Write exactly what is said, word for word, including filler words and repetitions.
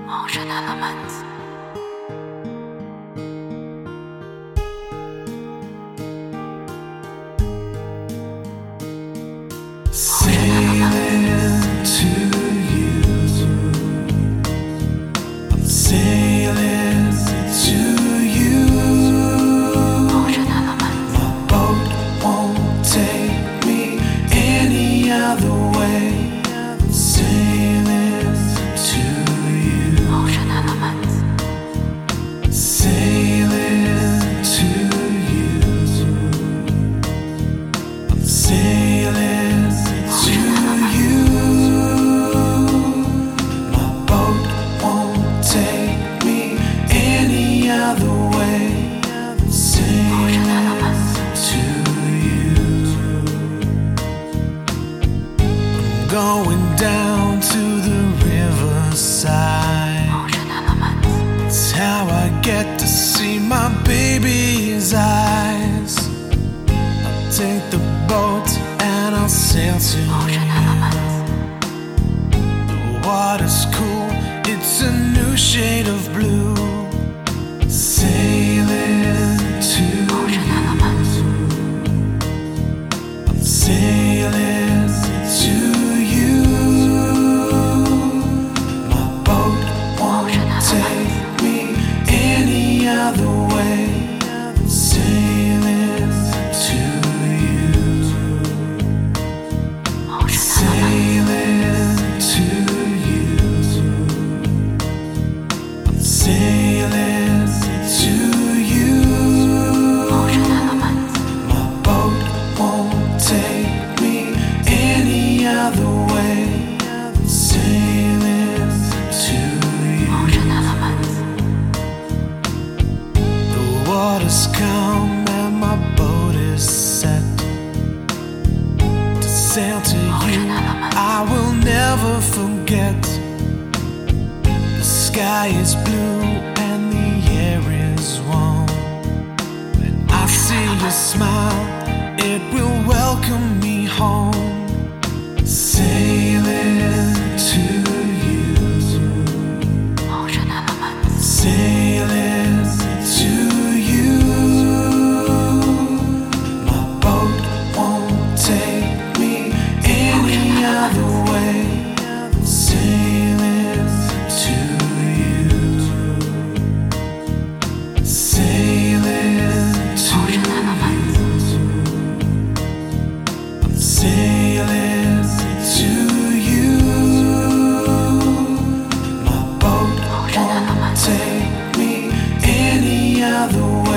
Ocean Elements. Sailing to you, I'm sailing to you. Ocean Elements. My boat won't take me any other way. Sailing to you, Ocean Elements. sailing to you, I'm sailing to you. My boat won't take me any other way. Sailing to you. I'm going down to the riverside. Ocean Elements. It's how I get to see my baby's eyes. I'll take the boat and I'll sail to Ocean you. Elements. The water's cool, it's a new shade of blue. Sailing to Ocean you. Elements. I'm sailing to you. My boat won't take me any other way. Sailing to you. Ocean Elements. Sailing to you. I'm sailing to you. Ocean Elements. My boat won't take me any other way. Sailing to you. Ocean Elements. The water's calm and my boat is set to sail to you. Ocean Elements. I will never forget. The sky is blue and the air is warm. When I see your smile, it will welcome me home. Sailing to you, Ocean Elements. sailing to you. My boat won't take me any other way. Sailing to you, sailing to Ocean Elements. you. I'm sailing to you. My boat Ocean won't Elements. take me any other way.